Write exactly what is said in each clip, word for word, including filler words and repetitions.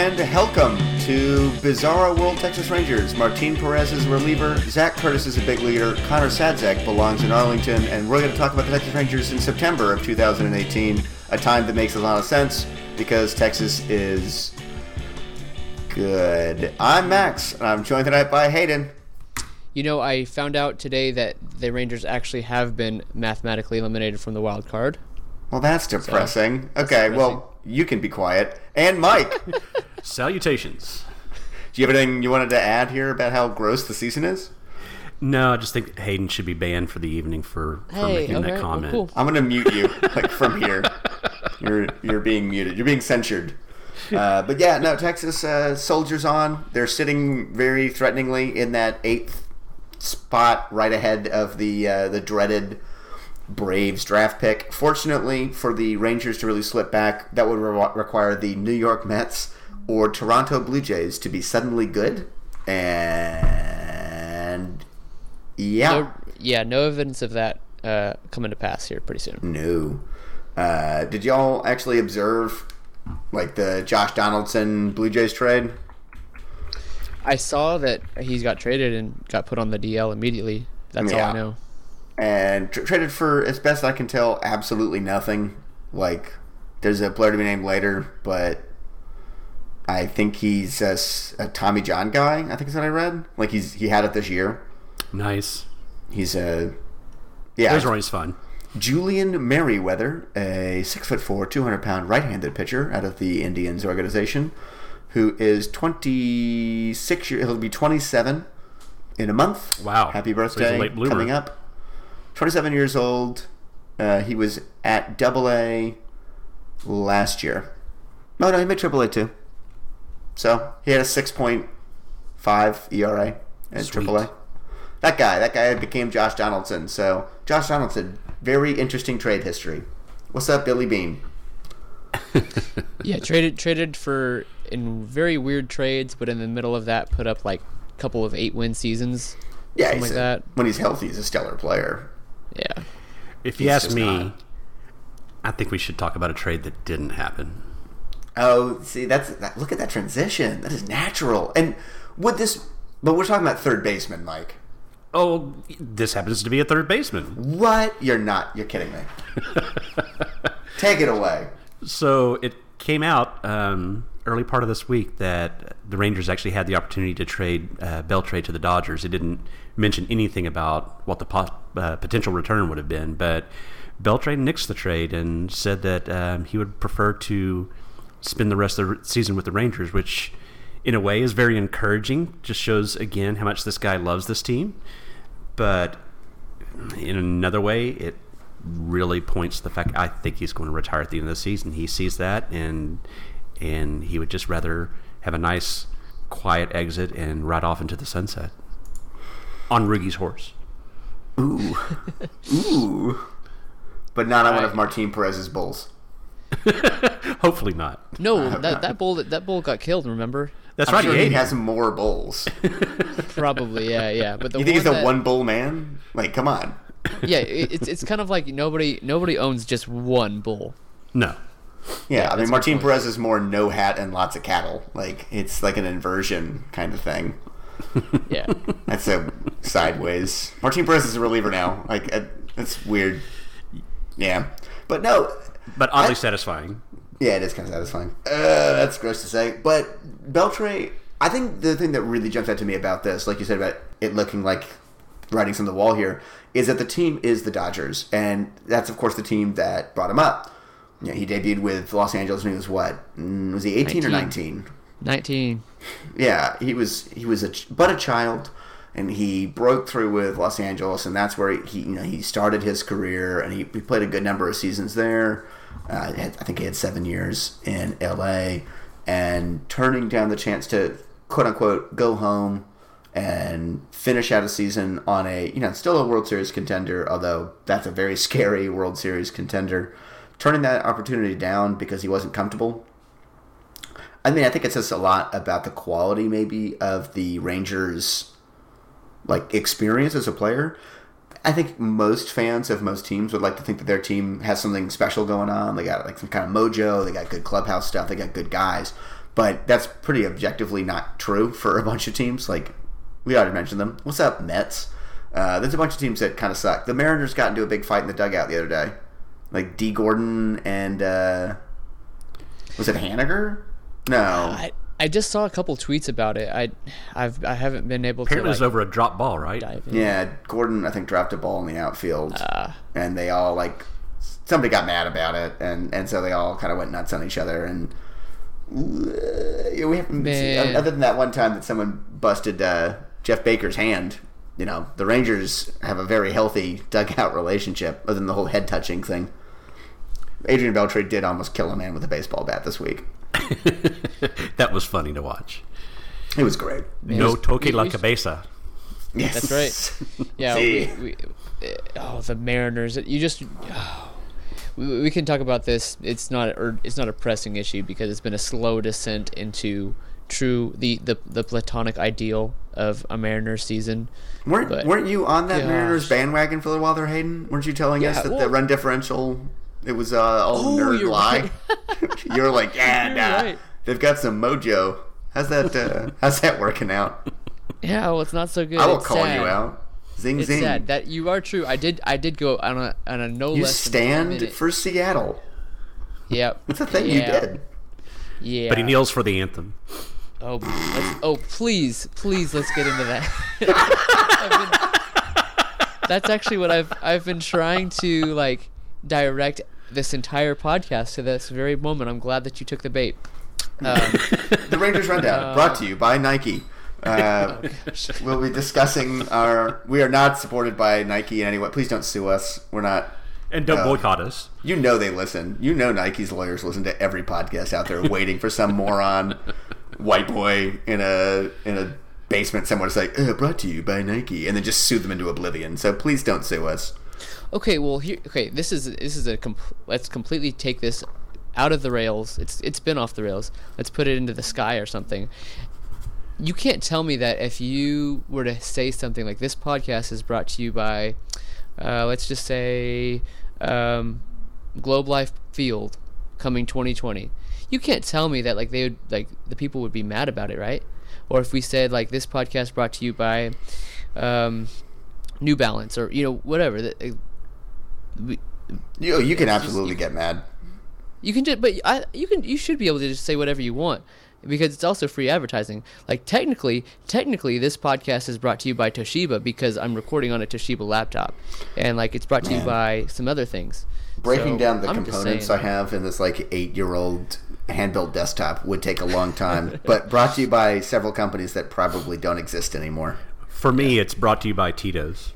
and welcome to Bizarro World Texas Rangers. Martin Perez is a reliever, Zach Curtis is a big leader, Connor Sadzak belongs in Arlington, and we're going to talk about the Texas Rangers in September of two thousand eighteen, a time that makes a lot of sense because Texas is good. I'm Max, and I'm joined tonight by Hayden. You know, I found out today that the Rangers actually have been mathematically eliminated from the wild card. Well, that's depressing. So, okay, depressing. Well, you can be quiet. And Mike. Salutations. Do you have anything you wanted to add here about how gross the season is? No, I just think Hayden should be banned for the evening for, for hey, making okay, that comment. well, cool. I'm going to mute you like from here. You're you're being muted. You're being censured. Uh, but yeah, no, Texas uh, soldiers on. They're sitting very threateningly in that eighth spot right ahead of the uh, the dreaded Braves draft pick. Fortunately for the Rangers to really slip back, that would re- require the New York Mets or Toronto Blue Jays to be suddenly good. And yeah. No, yeah, no evidence of that uh, coming to pass here pretty soon. No. Uh, did y'all actually observe like the Josh Donaldson Blue Jays trade? I saw that he's got traded and got put on the D L immediately. That's Yeah. all I know. And tra- traded for, as best I can tell, absolutely nothing. Like, there's a player to be named later, but I think he's a, s- a Tommy John guy. I think is what I read. Like he's he had it this year. Nice. He's a yeah. Those are always fun. Julian Merriweather, a six foot four, two hundred pound right-handed pitcher out of the Indians organization, who is twenty-six years. He'll be twenty-seven in a month. Wow. Happy So he's a birthday late bloomer. coming up. twenty-seven years old. Uh, he was at Double A last year. No, no, he made Triple A too. So he had a six point five E R A at Sweet. Triple A. That guy, that guy became Josh Donaldson. So Josh Donaldson, very interesting trade history. What's up, Billy Bean? Yeah, traded traded for in very weird trades, but in the middle of that, put up like a couple of eight win seasons. Yeah, something he's like a- that. when he's healthy, he's a stellar player. Yeah. If you He's ask just me, not. I think we should talk about a trade that didn't happen. Oh, see, that's that, look at that transition. That is natural. And would this? But we're talking about third baseman, Mike. Oh, this happens to be a third baseman. What? You're not. You're kidding me. Take it away. So it came out um, early part of this week that the Rangers actually had the opportunity to trade uh, Beltre to the Dodgers. It didn't mention anything about what the po- uh, potential return would have been, but Beltre nixed the trade and said that um, he would prefer to spend the rest of the season with the Rangers, which in a way is very encouraging. Just shows again how much this guy loves this team. But in another way, it really points to the fact I think he's going to retire at the end of the season. He sees that, and and he would just rather have a nice, quiet exit and ride off into the sunset on Roogie's horse. Ooh, ooh. But not on one of Right. Martin Perez's bulls. Hopefully not. No, that that bull that bull got killed. Remember? That's I'm right. sure he he ate has more bulls. Probably, yeah, yeah. But the You think he's one a that- one bull man? Like, come on. Yeah, it, it's it's kind of like nobody nobody owns just one bull. No. Yeah, I mean, that's a good Martin point. Perez is more no hat and lots of cattle. Like, it's like an inversion kind of thing. Yeah. That's a sideways. Martin Perez is a reliever now. Like, uh, that's weird. Yeah. But no. But oddly I- satisfying. Yeah, it is kind of satisfying. Uh, that's gross to say. But Beltre, I think the thing that really jumps out to me about this, like you said about it looking like writing's on the wall here, is that the team is the Dodgers. And that's, of course, the team that brought him up. You know, he debuted with Los Angeles when he was what? Mm, Was he eighteen or nineteen? Nineteen. Yeah, he was he was a ch- but a child, and he broke through with Los Angeles, and that's where he you know he started his career, and he, he played a good number of seasons there. Uh, had- I think he had seven years in L A, and turning down the chance to quote unquote go home and finish out a season on a you know still a World Series contender, although that's a very scary World Series contender. Turning that opportunity down because he wasn't comfortable. I mean, I think it says a lot about the quality, maybe, of the Rangers' like experience as a player. I think most fans of most teams would like to think that their team has something special going on. They got like some kind of mojo. They got good clubhouse stuff. They got good guys. but that's pretty objectively not true for a bunch of teams. Like, we already mentioned them. What's up, Mets? Uh, there's a bunch of teams that kind of suck. The Mariners got into a big fight in the dugout the other day. Like, D. Gordon and, uh, was it Haniger? No. I, I just saw a couple tweets about it. I I've I haven't been able Apparently to. Apparently, like, it was over a drop ball, right? Dive in. Yeah, Gordon, I think, dropped a ball in the outfield. Uh, and they all, like, somebody got mad about it. And, and so they all kind of went nuts on each other. And uh, we haven't seen, other than that one time that someone busted uh, Jeff Baker's hand, you know, the Rangers have a very healthy dugout relationship, other than the whole head touching thing. Adrian Beltre did almost kill a man with a baseball bat this week. That was funny to watch. It was great. Man, no we, toque we, la we, cabeza. Yes. That's right. Yeah. we, we, oh, the Mariners. You just. Oh, we, we can talk about this. It's not. Or it's not a pressing issue because it's been a slow descent into true the the, the platonic ideal of a Mariners season. Weren't but, weren't you on that gosh. Mariners bandwagon for a little while there, Hayden? Weren't you telling Yeah, us that well, the run differential, it was uh, all Oh, nerd you're lie? right. You were like, yeah, You're nah, right. they've got some mojo. How's that? Uh, how's that working out? Yeah. Well, it's not so good. I will It's call sad. you out. Zing It's zing. sad that you are true. I did. I did go on a on a no You less. than ten stand minute- for Seattle. Yep. That's a thing yeah. you did. Yeah. But he kneels for the anthem. Oh, let's, oh, please, please, let's get into that. I've been, that's actually what I've I've been trying to like direct this entire podcast to this very moment. I'm glad that you took the bait. Um, The Rangers Rundown, Uh, brought to you by Nike. Uh, we'll be discussing our. We are not supported by Nike in any way. Please don't sue us. We're not. And don't Uh, boycott us. You know they listen. You know Nike's lawyers listen to every podcast out there, waiting for some moron, white boy in a in a basement somewhere to say, uh, "Brought to you by Nike," and then just sue them into oblivion. So please don't sue us. okay, well, here. Okay, this is this is a. Comp- let's completely take this out of the rails. It's it's been off the rails. Let's put it into the sky or something. You can't tell me that if you were to say something like this podcast is brought to you by, uh, let's just say, um, Globe Life Field coming twenty twenty. You can't tell me that like they would like the people would be mad about it, right? Or if we said like this podcast brought to you by um, New Balance or you know whatever. That, uh, we, You you can absolutely get mad. you can just, but I, you can, you should be able to just say whatever you want because it's also free advertising. Like technically, technically, this podcast is brought to you by Toshiba because I'm recording on a Toshiba laptop, and like it's brought to Man. you by some other things. Breaking So, down the I'm just components saying. I have in this like eight-year-old hand-built desktop would take a long time, but brought to you by several companies that probably don't exist anymore. For me, it's brought to you by Tito's.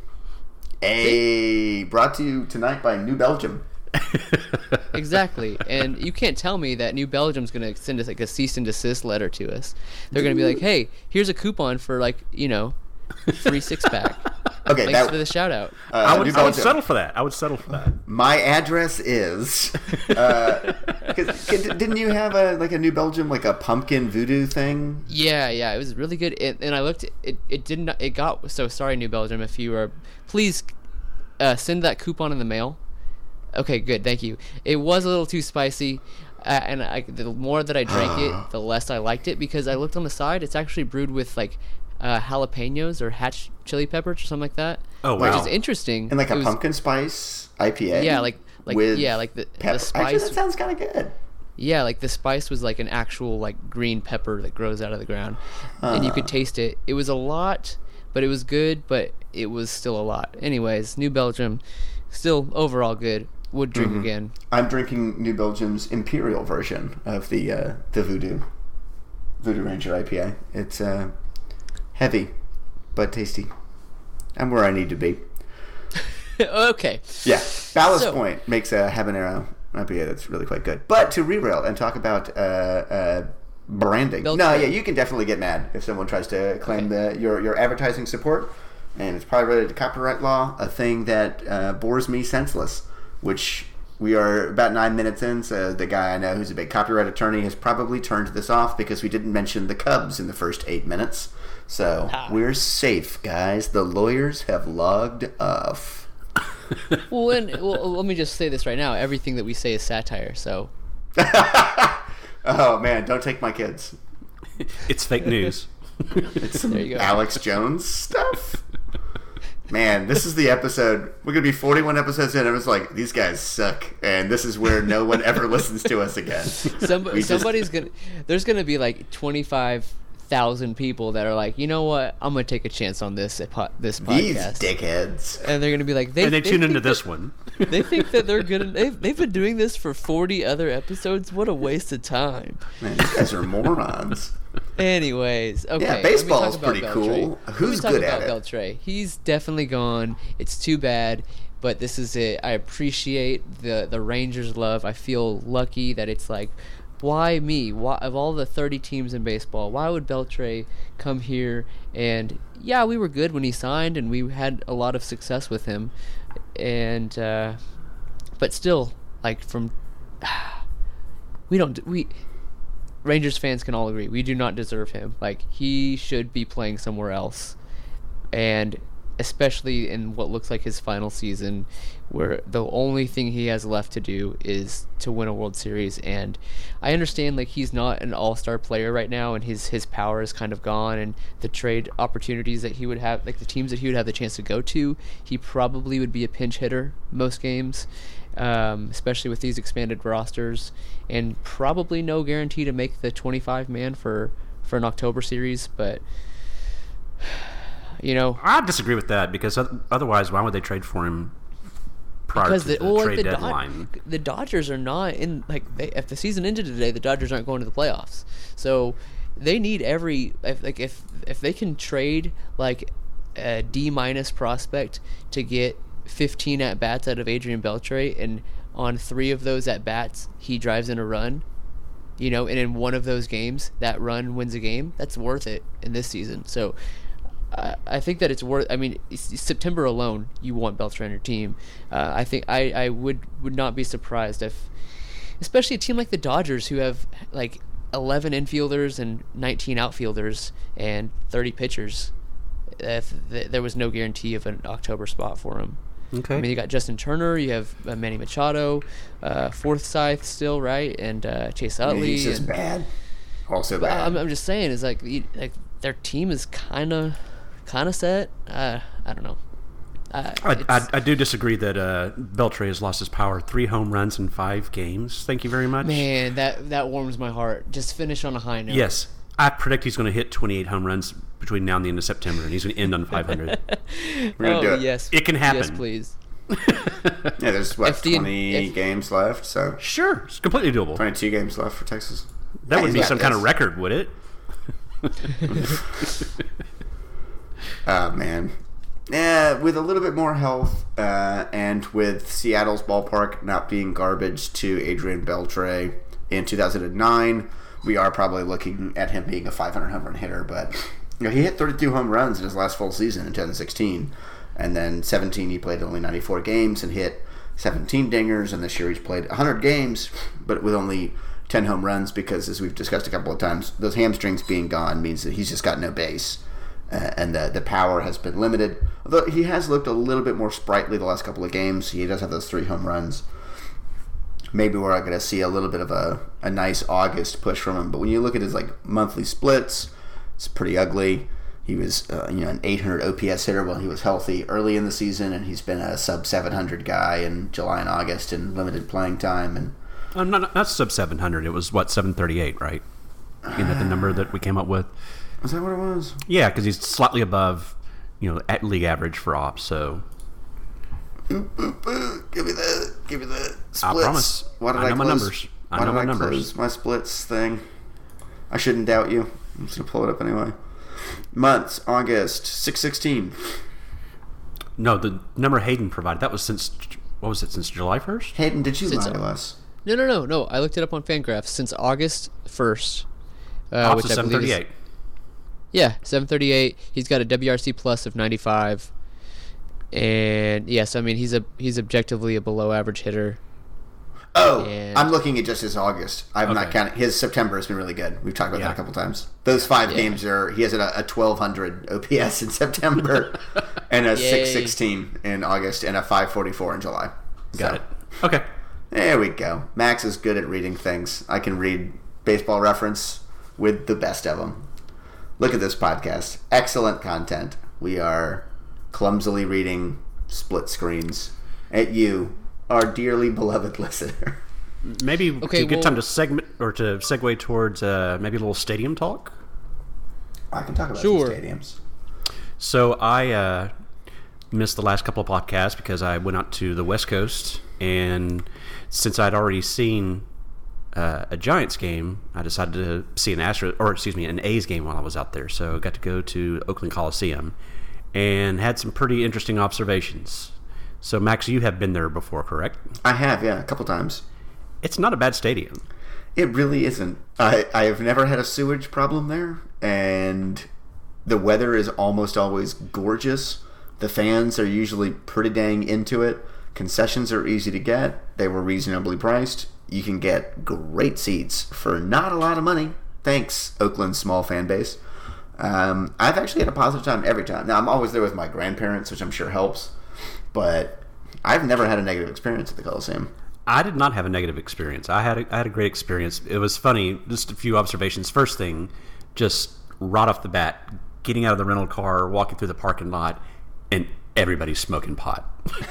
A brought to you tonight by New Belgium. Exactly, and you can't tell me that New Belgium's going to send us like a cease and desist letter to us. They're going to be like, "Hey, here's a coupon for like you know, free six pack." Okay, Thanks that, for the shout out. uh, I would, New I would Belgium. settle for that. I would settle for that. My address is. Uh, 'cause- didn't you have a like a New Belgium like a pumpkin voodoo thing? Yeah, yeah, it was really good. It, and I looked, it it didn't, it got so sorry, New Belgium. If you are, please uh, send that coupon in the mail. Okay, good, thank you. It was a little too spicy, uh, and I, the more that I drank it, the less I liked it because I looked on the side. It's actually brewed with like uh, jalapenos or hatch chili peppers or something like that. Oh, which wow. is interesting. And like a It was- pumpkin spice I P A. Yeah, like like with yeah, like the, pepper. the Actually, spice. that sounds kind of good. Yeah, like the spice was like an actual like green pepper that grows out of the ground, and you could taste it. It was a lot, but it was good. But it was still a lot. Anyways, New Belgium, still overall good. Would drink Mm-hmm. again. I'm drinking New Belgium's imperial version of the uh, the Voodoo Voodoo Ranger I P A. It's uh, heavy, but tasty. I'm where I need to be. Okay. Yeah, Ballast So- Point makes a habanero I P A that's really quite good. But to rerail and talk about uh, uh, branding. Belgium. No, yeah, you can definitely get mad if someone tries to claim the, your your advertising support, and it's probably related to copyright law, a thing that uh, bores me senseless. Which we are about nine minutes in, so the guy I know who's a big copyright attorney has probably turned this off because we didn't mention the Cubs in the first eight minutes. So Ha. we're safe, guys. The lawyers have logged off. Well, and, well, let me just say this right now. Everything that we say is satire. So Oh man, don't take my kids. It's fake news. It's some There you go. Alex Jones stuff. Man, this is the episode. We're gonna be forty-one episodes in. I was like, these guys suck, and this is where no one ever listens to us again. Some, We just- somebody's gonna. There's gonna be like twenty-five thousand people that are like, you know what? I'm gonna take a chance on this po- this These podcast, dickheads. and they're gonna be like, they, And they tune into think this that- one. They think that they're good. They've, they've been doing this for forty other episodes. What a waste of time. Man, these guys are morons. Anyways, okay. Yeah, let me baseball talk is about pretty Beltray. cool. Let Who's me talk good about at it? Beltray. He's definitely gone. It's too bad, but this is it. I appreciate the the Rangers' love. I feel lucky that it's like, why me? Why of all the thirty teams in baseball, why would Beltray come here? And yeah, we were good when he signed, and we had a lot of success with him, and uh, but still, like from we don't we. Rangers fans can all agree we do not deserve him. Like, he should be playing somewhere else, and especially in what looks like his final season, where the only thing he has left to do is to win a World Series. And I understand, like, he's not an all-star player right now, and his his power is kind of gone, and the trade opportunities that he would have, like the teams that he would have the chance to go to, he probably would be a pinch hitter most games. Um, especially with these expanded rosters, and probably no guarantee to make the twenty-five man for, for an October series. But, you know, I disagree with that because oth- otherwise, why would they trade for him prior because to the, the, well, like trade the, Dod- deadline? the Dodgers are not in, like, they, if the season ended today, the Dodgers aren't going to the playoffs. So they need every, if, like, if if they can trade like a D minus prospect to get fifteen at bats out of Adrian Beltre, and on three of those at bats he drives in a run, you know, and in one of those games that run wins a game, that's worth it in this season. So uh, I think that it's worth. I mean, it's- September alone, you want Beltre on your team. Uh, I think I, I would would not be surprised if, especially a team like the Dodgers, who have like eleven infielders and nineteen outfielders and thirty pitchers, if th- there was no guarantee of an October spot for him. Okay. I mean, you got Justin Turner, you have uh, Manny Machado, uh, Forsythe still, right, and uh, Chase I mean, Utley. he's just and, bad. Also but bad. I'm, I'm just saying, is like you- like their team is kind of kind of set. Uh, I don't know. Uh, I, it's- I, I do disagree that uh, Beltre has lost his power. Three home runs in five games. Thank you very much. man, that that warms my heart. Just finish on a high note. Yes, I predict he's going to hit twenty-eight home runs between now and the end of September, and he's going to end on five hundred. We're gonna Oh do it. yes, It can happen. Yes, please. Yeah, there's what If the- twenty if- games left, so Sure, it's completely doable. twenty-two games left for Texas. That Yeah, would he's be got some kind this. of record, would it? Oh man, yeah. With a little bit more health, uh, and with Seattle's ballpark not being garbage to Adrian Beltre in two thousand nine, we are probably looking at him being a five hundred home run hitter. But you know, he hit thirty-two home runs in his last full season in twenty sixteen, and then seventeen he played only ninety-four games and hit seventeen dingers. And this year he's played one hundred games, but with only ten home runs because, as we've discussed a couple of times, those hamstrings being gone means that he's just got no base. Uh, and the the power has been limited. Although he has looked a little bit more sprightly the last couple of games. He does have those three home runs. Maybe we're going to see a little bit of a, a nice August push from him. But when you look at his like monthly splits, it's pretty ugly. He was uh, you know an eight hundred O P S hitter when he was healthy early in the season, and he's been a sub seven hundred guy in July and August in limited playing time. And Uh, not, not sub seven hundred. It was, what, seven thirty-eight, right? Isn't that the number that we came up with? is that what it was? Yeah, because he's slightly above, you know, at league average for ops. So Boop, boop, boop. Give me the give me the splits. I promise. Why did I I, know my close, numbers. I why know did my I numbers. close my splits thing? I shouldn't doubt you. I'm just gonna pull it up anyway. Months: August six sixteen. no, the number Hayden provided, that was since, what was it, since July first? Hayden, did you Since- lie to us? No, no, no, no. I looked it up on Fangraphs since August first. Uh, Ops which is I seven believe is- thirty-eight. Yeah, seven thirty-eight. He's got a W R C plus of ninety-five, and yes, I mean he's a he's objectively a below average hitter. Oh, And- I'm looking at just his August. I'm not Okay. counting. His September has been really good. We've talked about Yeah. that a couple times. Those five Yeah. games are he has a, a twelve hundred O P S in September, and a Yay. six sixteen in August, and a five forty-four in July. Got So, it. Okay. There we go. Max is good at reading things. I can read Baseball Reference with the best of them. Look at this podcast. Excellent content. We are clumsily reading split screens at you, our dearly beloved listener. Maybe Okay, a good well- time to segment or to segue towards uh, maybe a little stadium talk. I can talk about Sure. some stadiums. So I uh, missed the last couple of podcasts because I went out to the West Coast, and since I'd already seen uh, a Giants game, I decided to see an Astro or excuse me, an A's game while I was out there. So I got to go to Oakland Coliseum and had some pretty interesting observations. So Max, you have been there before, correct? I have, yeah, a couple times. It's not a bad stadium. It really isn't. I, I have never had a sewage problem there, and the weather is almost always gorgeous. The fans are usually pretty dang into it. Concessions are easy to get. They were reasonably priced. You can get great seats for not a lot of money. Thanks, Oakland's small fan base. Um, I've actually had a positive time every time. Now, I'm always there with my grandparents, which I'm sure helps, but I've never had a negative experience at the Coliseum. I did not have a negative experience. I had a, I had a great experience. It was funny. Just a few observations. First thing, just right off the bat, getting out of the rental car, walking through the parking lot, and everybody's smoking pot.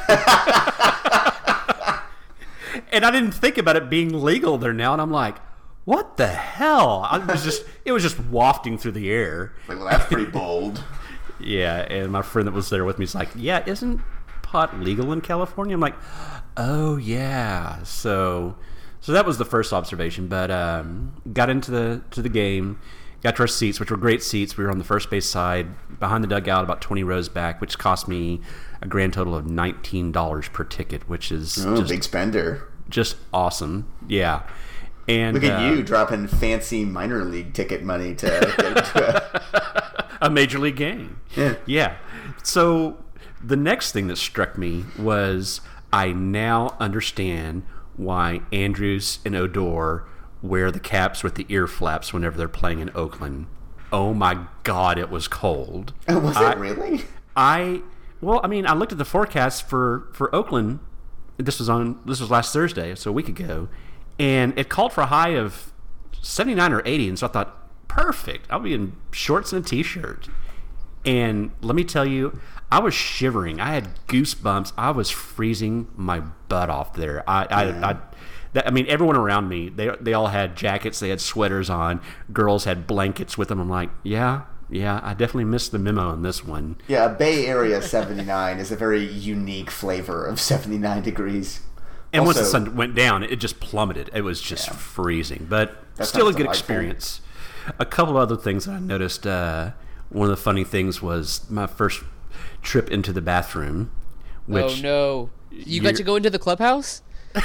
And I didn't think about it being legal there now, and I'm like, what the hell? I was just it was just wafting through the air. Like, well, that's pretty bold. Yeah, and my friend that was there with me is like, yeah, isn't pot legal in California? I'm like, oh yeah. So so that was the first observation. But um, got into the to the game, got to our seats, which were great seats. We were on the first base side, behind the dugout, about twenty rows back, which cost me a grand total of nineteen dollars per ticket, which is Oh, just, big spender. just awesome. Yeah. And Look at uh, you dropping fancy minor league ticket money to get into a major league game. Yeah. Yeah. So the next thing that struck me was I now understand why Andrews and Odor wear the caps with the ear flaps whenever they're playing in Oakland. Oh my God, it was cold. Oh, was I, it really? I well, I mean, I looked at the forecast for, for Oakland. This was on this was last Thursday, so a week ago, and it called for a high of seventy-nine or eighty, and so I thought, perfect. I'll be in shorts and a t-shirt. And let me tell you, I was shivering. I had goosebumps. I was freezing my butt off there. I, I, Yeah. I, that, I mean, everyone around me, they they all had jackets. They had sweaters on. Girls had blankets with them. I'm like, yeah, yeah, I definitely missed the memo on this one. Yeah, Bay Area seventy-nine is a very unique flavor of seventy-nine degrees. And once the Also- sun went down, it just plummeted. It was just Yeah. freezing, but That still a sounds good delightful. experience. A couple other things that I noticed. Uh, one of the funny things was my first trip into the bathroom. Which, oh no! You got you're- to go into the clubhouse?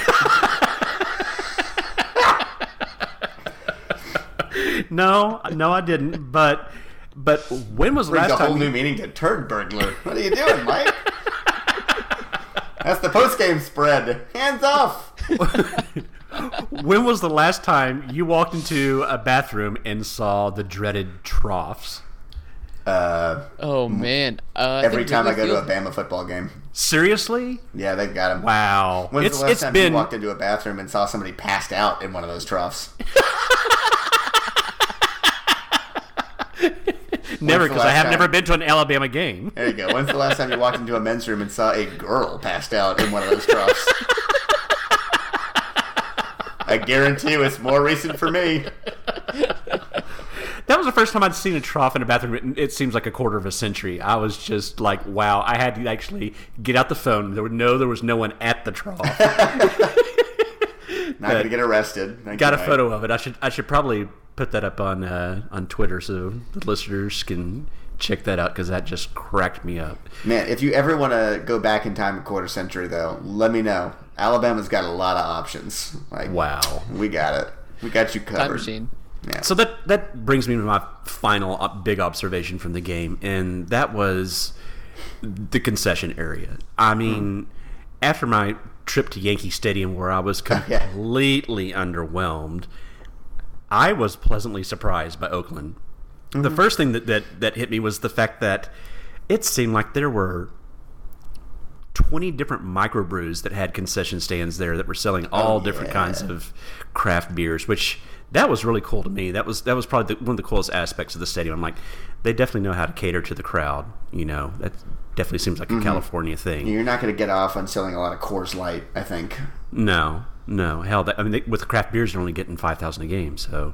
No, no, I didn't. But but when was the Brings last a whole time? new You, meaning to turd burglar. What are you doing, Mike? That's the post-game spread. Hands off. when was the last time you walked into a bathroom and saw the dreaded troughs? Uh, Oh man! Uh, I every think time I go Wrigley to a Field- Bama football game. Seriously? Yeah, they've got him. Wow. When's it's the last it's time been you walked into a bathroom and saw somebody passed out in one of those troughs? never the because I last have time? never been to an Alabama game. There you go. When's the last time you walked into a men's room and saw a girl passed out in one of those troughs? I guarantee you it's more recent for me. That was the first time I'd seen a trough in a bathroom. It, it seems like a quarter of a century. I was just like, wow. I had to actually get out the phone. There were no, there was no one at the trough. Not going to get arrested. Thank Got you, a Mike. photo of it. I should, I should probably put that up on uh, on Twitter so the listeners can check that out because that just cracked me up. Man, if you ever want to go back in time a quarter century, though, let me know. Alabama's got a lot of options. Like, Wow. we got it. We got you covered. time machine. Yeah. So that that brings me to my final uh, big observation from the game, and that was the concession area. I mean, hmm. after my trip to Yankee Stadium, where I was completely underwhelmed, I was pleasantly surprised by Oakland. Mm-hmm. The first thing that, that that hit me was the fact that it seemed like there were twenty different microbrews that had concession stands there that were selling all Oh, different yeah. kinds of craft beers, which that was really cool to me. That was that was probably the, one of the coolest aspects of the stadium. I'm like, they definitely know how to cater to the crowd. You know, that definitely seems like a mm-hmm. California thing. You're not going to get off on selling a lot of Coors Light, I think. No, no. Hell, that, I mean, they, with craft beers, they're only getting five thousand a game, so.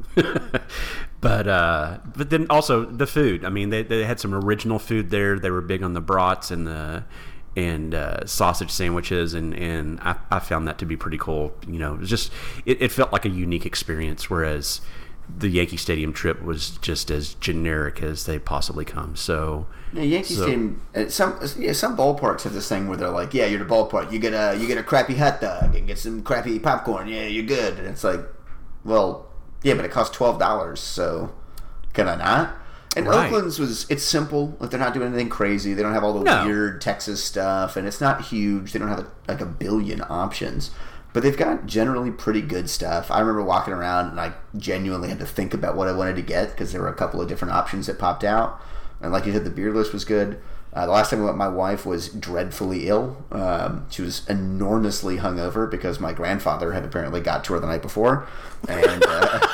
but uh, but then also the food. I mean, they they had some original food there. They were big on the brats and the and uh, sausage sandwiches, and, and I, I found that to be pretty cool. You know, it was just it, it felt like a unique experience, whereas the Yankee Stadium trip was just as generic as they possibly come. So yeah, Yankee so, Stadium. Some yeah, some ballparks have this thing where they're like, yeah, you're the ballpark. You get a you get a crappy hot dog and get some crappy popcorn. Yeah, you're good. And it's like, well. Yeah, but it costs twelve dollars, so can I not? And right. Oakland's was, it's simple. Like, they're not doing anything crazy. They don't have all the no. weird Texas stuff, and it's not huge. They don't have, a, like, a billion options. But they've got generally pretty good stuff. I remember walking around, and I genuinely had to think about what I wanted to get, because there were a couple of different options that popped out. And like you said, the beer list was good. Uh, the last time I went, my wife was dreadfully ill. Um, she was enormously hungover because my grandfather had apparently got to her the night before. And uh,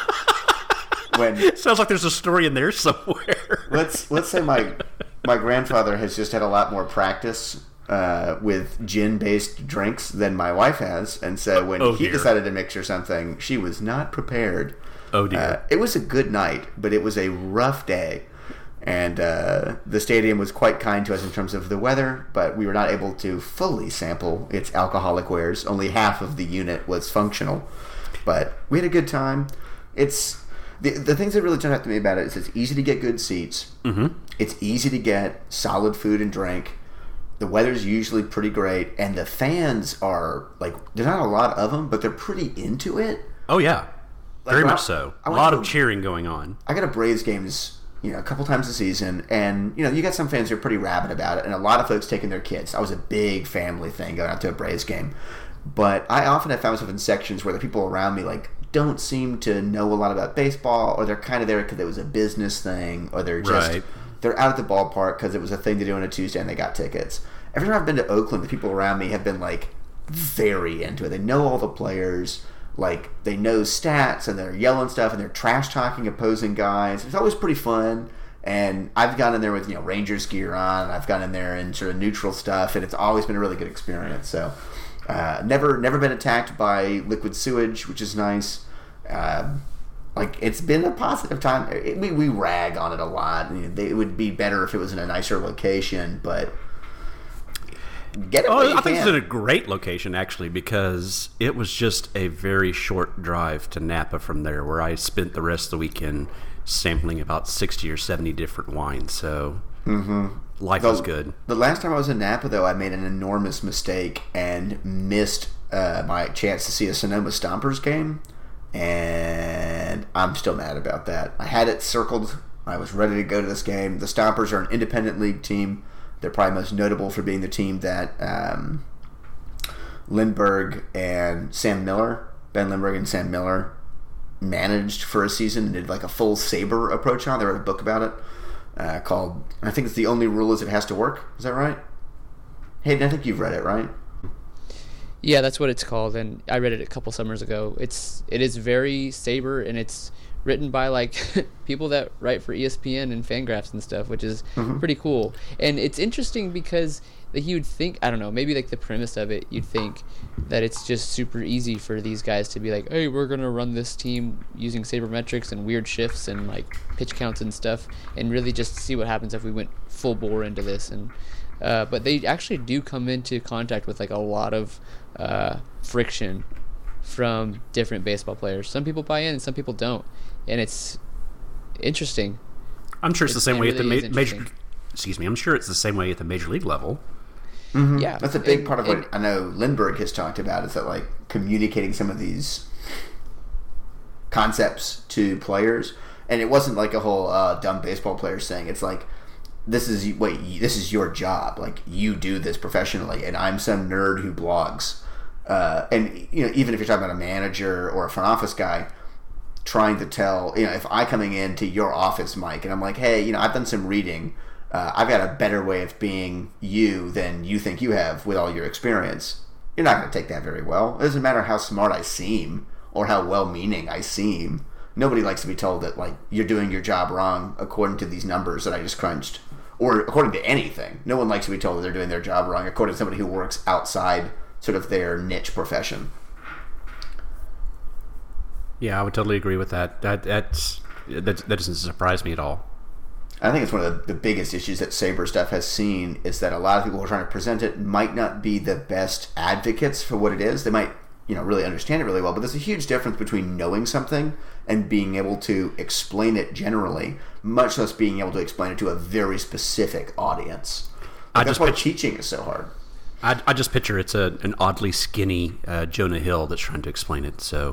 when sounds like there's a story in there somewhere. let's let's say my my grandfather has just had a lot more practice uh, with gin-based drinks than my wife has, and so when oh, he dear. decided to mix her something, she was not prepared. Oh dear! Uh, it was a good night, but it was a rough day. And uh, the stadium was quite kind to us in terms of the weather, but we were not able to fully sample its alcoholic wares. Only half of the unit was functional. But we had a good time. It's the the things that really jumped out to me about it is it's easy to get good seats. Mm-hmm. It's easy to get solid food and drink. The weather's usually pretty great. And the fans are, like, there's not a lot of them, but they're pretty into it. Oh, yeah. Like, Very much I, so. A lot of cheering going on. I got a Braves games... you know, a couple times a season, and, you know, you got some fans who are pretty rabid about it, and a lot of folks taking their kids. That was a big family thing, going out to a Braves game. But I often have found myself in sections where the people around me, like, don't seem to know a lot about baseball, or they're kind of there because it was a business thing, or they're just, right. they're out at the ballpark because it was a thing to do on a Tuesday and they got tickets. Every time I've been to Oakland, the people around me have been, like, very into it. They know all the players. Like, they know stats, and they're yelling stuff, and they're trash-talking opposing guys. It's always pretty fun, and I've gone in there with, you know, Rangers gear on, and I've gone in there in sort of neutral stuff, and it's always been a really good experience. So, uh, never never been attacked by liquid sewage, which is nice. Uh, like, it's been a positive time. It, we, we rag on it a lot. You know, they, it would be better if it was in a nicer location, but... Get it oh, I can. think it's in a great location, actually, because it was just a very short drive to Napa from there, where I spent the rest of the weekend sampling about sixty or seventy different wines. So mm-hmm. life the, was good. The last time I was in Napa, though, I made an enormous mistake and missed uh, my chance to see a Sonoma Stompers game, and I'm still mad about that. I had it circled. I was ready to go to this game. The Stompers are an independent league team. They're probably most notable for being the team that um, Lindbergh and Sam Miller, Ben Lindbergh and Sam Miller, managed for a season and did like a full Sabre approach on. They wrote a book about it uh, called, I think it's The Only Rule Is It Has to Work. Is that right? Hayden, I think you've read it, right? Yeah, that's what it's called, and I read it a couple summers ago. It's it is very Sabre, and it's written by like people that write for E S P N and Fangraphs and stuff, which is mm-hmm. pretty cool. And it's interesting because like, you would think, I don't know, maybe like the premise of it, you'd think that it's just super easy for these guys to be like, hey, we're gonna run this team using sabermetrics and weird shifts and like pitch counts and stuff, and really just see what happens if we went full bore into this. And uh, but they actually do come into contact with like a lot of uh, friction from different baseball players. Some people buy in and some people don't, and it's interesting. I'm sure it's, it's the same way really at the ma- major. Excuse me. I'm sure it's the same way at the major league level. Mm-hmm. Yeah, that's a big and, part of what and, I know Lindbergh has talked about, is that like communicating some of these concepts to players, and it wasn't like a whole uh, dumb baseball player saying, it's like, this is wait, this is your job, like you do this professionally, and I'm some nerd who blogs. Uh, and you know, even if you're talking about a manager or a front office guy, trying to tell, you know, if I coming into your office, Mike, and I'm like, hey, you know, I've done some reading. Uh, I've got a better way of being you than you think you have with all your experience. You're not going to take that very well. It doesn't matter how smart I seem or how well-meaning I seem. Nobody likes to be told that, like, you're doing your job wrong according to these numbers that I just crunched, or according to anything. No one likes to be told that they're doing their job wrong according to somebody who works outside sort of their niche profession. Yeah, I would totally agree with that. That that's that, that doesn't surprise me at all. I think it's one of the, the biggest issues that Saber stuff has seen is that a lot of people who are trying to present it might not be the best advocates for what it is. They might, you know, really understand it really well, but there's a huge difference between knowing something and being able to explain it generally, much less being able to explain it to a very specific audience. Like, that's why teaching is so hard. I, I just picture it's a an oddly skinny uh, Jonah Hill that's trying to explain it. So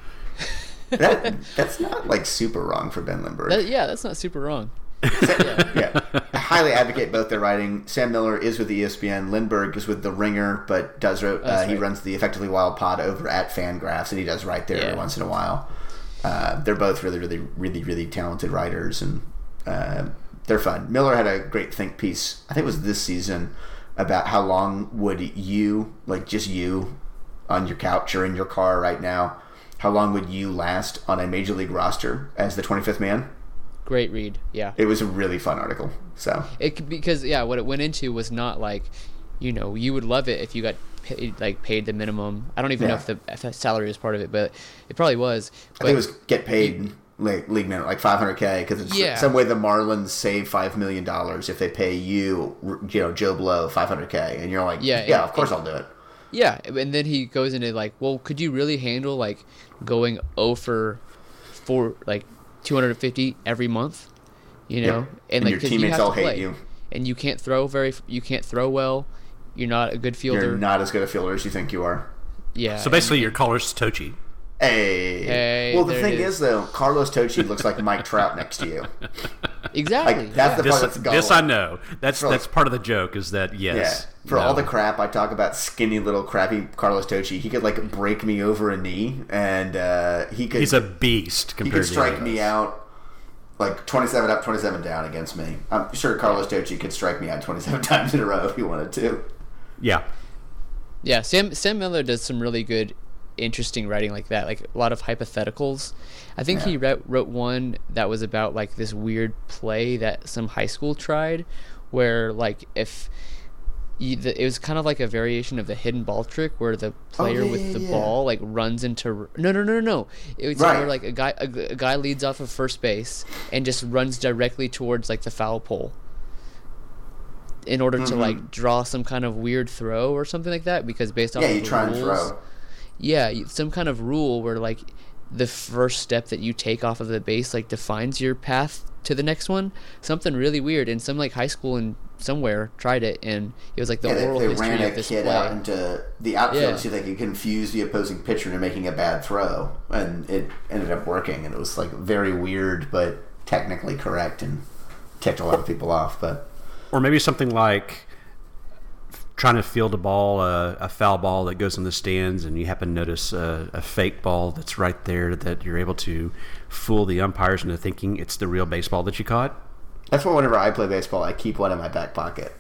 that that's not like super wrong for Ben Lindbergh. That, yeah, that's not super wrong. yeah. yeah, I highly advocate both their writing. Sam Miller is with E S P N. Lindbergh is with The Ringer, but does uh, right. he runs the Effectively Wild pod over at Fangraphs, and he does write there yeah. every once in a while. Uh, they're both really, really, really, really talented writers, and uh, they're fun. Miller had a great think piece, I think it was this season, about how long would you, like just you, on your couch or in your car right now, how long would you last on a major league roster as the twenty-fifth man? Great read, yeah. It was a really fun article. So it because yeah, what it went into was not like, you know, you would love it if you got paid, like paid the minimum. I don't even yeah. know if the if the salary was part of it, but it probably was. But I think it was get paid like league minimum, like five hundred K, because it's yeah. some way the Marlins save five million dollars if they pay you, you know, Joe Blow five hundred K, and you're like, yeah, yeah, and, of course and, I'll do it. Yeah, and then he goes into like, well, could you really handle like going oh for four, like two hundred fifty every month? You know, yeah. and, and like your 'cause teammates you have all to play, hate you, and you can't throw very, you can't throw well. You're not a good fielder. You're not as good a fielder as you think you are. Yeah. So basically, and, your caller's Tochi. Hey. Hey, well, the there thing it is. is, though, Carlos Tochi looks like Mike Trout next to you. Exactly. Like, that's yeah. the This, part that's going. this I know. That's For, that's part of the joke. Is that yes? Yeah. For no. all the crap I talk about, skinny little crappy Carlos Tochi, he could like break me over a knee, and uh, he could. He's a beast He compared could to strike the me others. out like twenty-seven up, twenty-seven down against me. I'm sure Carlos Tochi could strike me out twenty-seven times in a row if he wanted to. Yeah. Yeah, Sam Sam Miller does some really good, interesting writing like that, like a lot of hypotheticals. I think Yeah. he wrote, wrote one that was about like this weird play that some high school tried, where like if you, the, it was kind of like a variation of the hidden ball trick, where the player Oh, yeah, with yeah, the yeah. ball like runs into no no no no no. It was Right. where like a guy a, a guy leads off of first base and just runs directly towards like the foul pole, in order to Mhm. like draw some kind of weird throw or something like that, because based off Yeah, of you the try and rules, throw. yeah, you- some kind of rule where like the first step that you take off of the base like defines your path to the next one. Something really weird. And some like high school and somewhere tried it, and it was like the Yeah, they, oral they history ran of a this kid play. out into the outfield Yeah. to see if they could confuse the opposing pitcher into making a bad throw, and it ended up working. And it was like very weird, but technically correct, and ticked a lot of people off. But Or maybe something like trying to field a ball, uh, a foul ball that goes in the stands, and you happen to notice a, a fake ball that's right there that you're able to fool the umpires into thinking it's the real baseball that you caught. that's why whenever I play baseball, I keep one in my back pocket.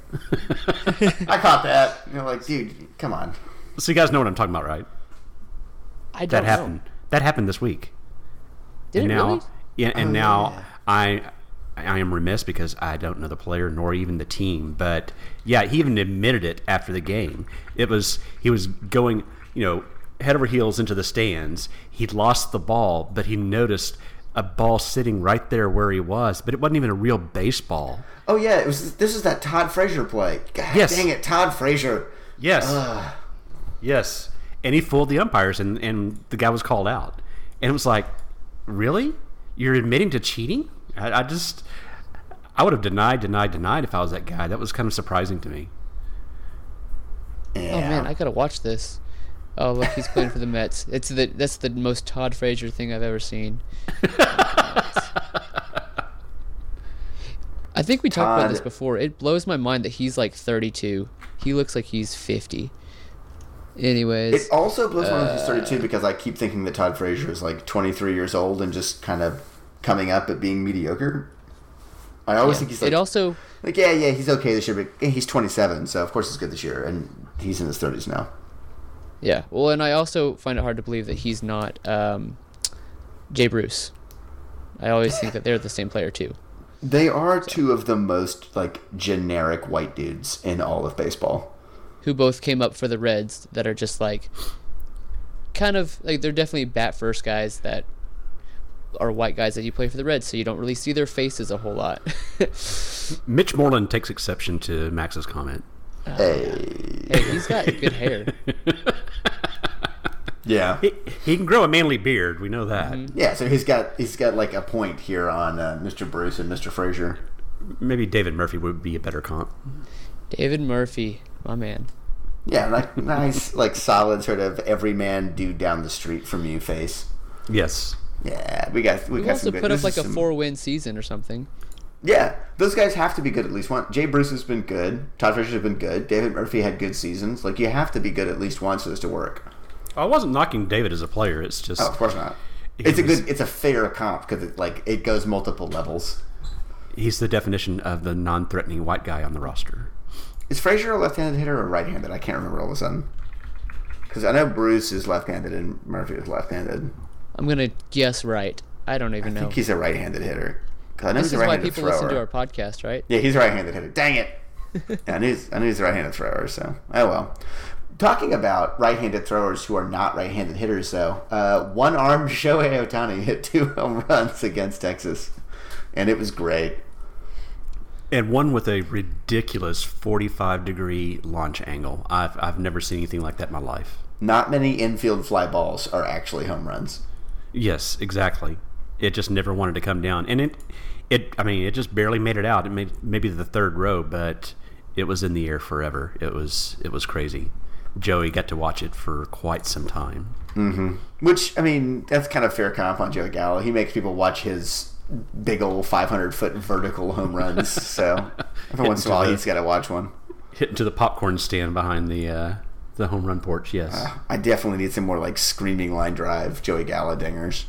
I caught that. You're like, dude, come on. So you guys know what I'm talking about, right? I That don't happened. know. That happened this week. Did and it now, really? Yeah, and Oh, now yeah. I I am remiss because I don't know the player nor even the team. But yeah, he even admitted it after the game. It was he was going, you know, head over heels into the stands. He'd lost the ball, but he noticed a ball sitting right there where he was, but it wasn't even a real baseball. Oh yeah, it was. This is that Todd Frazier play. God Yes. dang it, Todd Frazier. Yes. Ugh. Yes. And he fooled the umpires, and, and the guy was called out. And it was like, really? You're admitting to cheating? I, I just, I would have denied, denied, denied if I was that guy. That was kind of surprising to me. Yeah. Oh man, I gotta watch this. Oh look, he's playing for the Mets. It's the that's the most Todd Frazier thing I've ever seen. I think we talked about Todd- this before. It blows my mind that he's like thirty-two. He looks like he's fifty. Anyways, It also blows my mind that he's Uh, thirty-two because I keep thinking that Todd Frazier is like twenty-three years old and just kind of coming up at being mediocre. I always yeah. think he's like, it also like, yeah, yeah, he's okay this year, but yeah, he's twenty-seven, so of course he's good this year, and he's in his thirties now. Yeah. Well, and I also find it hard to believe that he's not um, Jay Bruce. I always think that they're the same player too. They are two of the most like generic white dudes in all of baseball. Who both came up for the Reds that are just like kind of like they're definitely bat first guys that are white guys that you play for the Reds, so you don't really see their faces a whole lot. Mitch Moreland takes exception to Max's comment. Uh, Hey, hey, he's got good hair. yeah, He, he can grow a manly beard. We know that. Mm-hmm. yeah. So he's got he's got like a point here on uh, Mister Bruce and Mister Frazier. Maybe David Murphy would be a better comp. David Murphy, my man. Yeah, like nice, like solid sort of everyman dude down the street from you face. Yes. Yeah, we got we We got also some good. put this up like is a some- four-win season or something. Yeah, those guys have to be good at least once. Jay Bruce has been good. Todd Frazier has been good. David Murphy had good seasons. Like you have to be good at least once for this to work. I wasn't knocking David as a player. It's just Oh, of course not. He It's a was- good. It's a fair comp because it like it goes multiple levels. he's the definition of the non-threatening white guy on the roster. Is Frazier a left-handed hitter or right-handed? I can't remember all of a sudden. Because I know Bruce is left-handed and Murphy is left-handed. I'm gonna guess right. I don't even I know. think he's a right-handed hitter. 'Cause I know This he's is a why right-handed people thrower. listen to our podcast, right? Yeah, he's a right-handed hitter. Dang it! yeah, I knew he's, I knew he's a right-handed thrower. So oh well. Talking about right-handed throwers who are not right-handed hitters, though, uh, one-armed Shohei Ohtani hit two home runs against Texas, and it was great. And one with a ridiculous forty-five degree launch angle. I've I've never seen anything like that in my life. Not many infield fly balls are actually home runs. Yes, exactly. It just never wanted to come down, and it, it. I mean, it just barely made it out. It made maybe the third row, but it was in the air forever. It was it was crazy. Joey got to watch it for quite some time. Mm-hmm. Which, I mean, that's kind of fair comp on Joey Gallo. He makes people watch his big old five hundred foot vertical home runs. So every once in a while, he's got to watch one. Hit into the popcorn stand behind the uh, the home run porch. Yes. Uh, I definitely need some more like screaming line drive Joey Gallo dingers.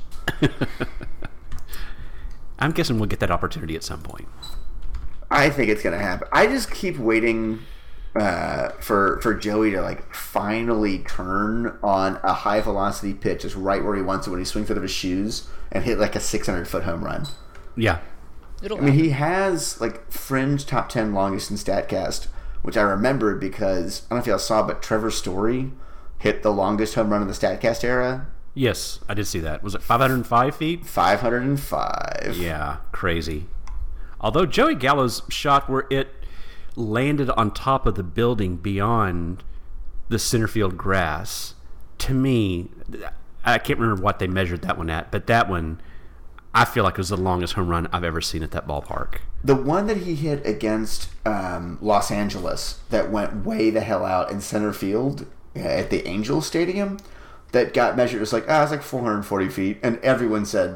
I'm guessing we'll get that opportunity at some point. I think it's gonna happen. I just keep waiting uh, for for Joey to like finally turn on a high velocity pitch, just right where he wants it when he swings out of his shoes and hit like a six hundred foot home run. Yeah. It'll I mean, happen. he has like fringe top ten longest in Statcast, which I remembered because I don't know if y'all saw, but Trevor Story hit the longest home run in the Statcast era, Yes, I did see that. Was it five hundred five feet? five hundred five. Yeah, crazy. Although Joey Gallo's shot where it landed on top of the building beyond the center field grass, to me, I can't remember what they measured that one at, but that one, I feel like it was the longest home run I've ever seen at that ballpark. The one that he hit against um, Los Angeles that went way the hell out in center field uh, at the Angels Stadium that got measured, it was like, ah, oh, it's like four hundred forty feet, and everyone said,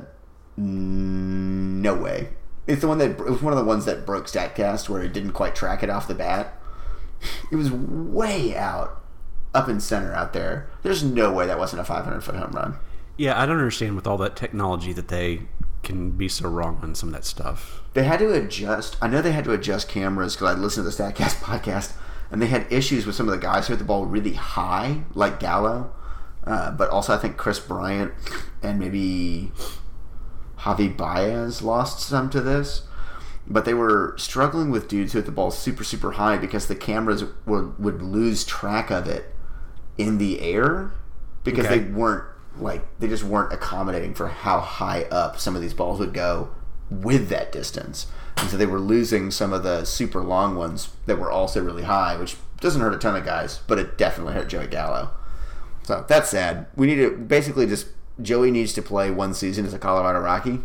no way. It's the one that, it was one of the ones that broke Statcast where it didn't quite track it off the bat. It was way out, up in center out there. There's no way that wasn't a five hundred foot home run. Yeah, I don't understand with all that technology that they can be so wrong on some of that stuff. They had to adjust. I know they had to adjust cameras because I listened to the Statcast podcast, and they had issues with some of the guys who hit the ball really high, like Gallo, uh, but also I think Chris Bryant and maybe Javi Baez lost some to this. But they were struggling with dudes who hit the ball super, super high because the cameras would, would lose track of it in the air because Okay. they weren't like they just weren't accommodating for how high up some of these balls would go with that distance. And so they were losing some of the super long ones that were also really high, which doesn't hurt a ton of guys, but it definitely hurt Joey Gallo. So that's sad. We need to basically just Joey needs to play one season as a Colorado Rocky.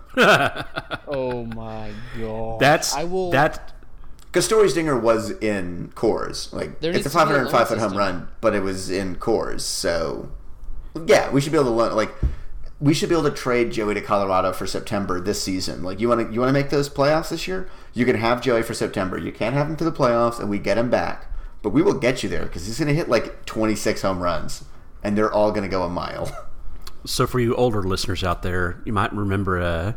Oh my god. That's I will. that. Because Story Stinger was in Coors. Like, There it's a needs to be a five hundred five foot loan home system. run, but it was in Coors. So, yeah, we should be able to loan, like, we should be able to trade Joey to Colorado for September this season. Like, you want to you want to make those playoffs this year? You can have Joey for September. You can't have him to the playoffs, and we get him back. But we will get you there because he's going to hit like twenty-six home runs, and they're all going to go a mile. So for you older listeners out there, you might remember uh,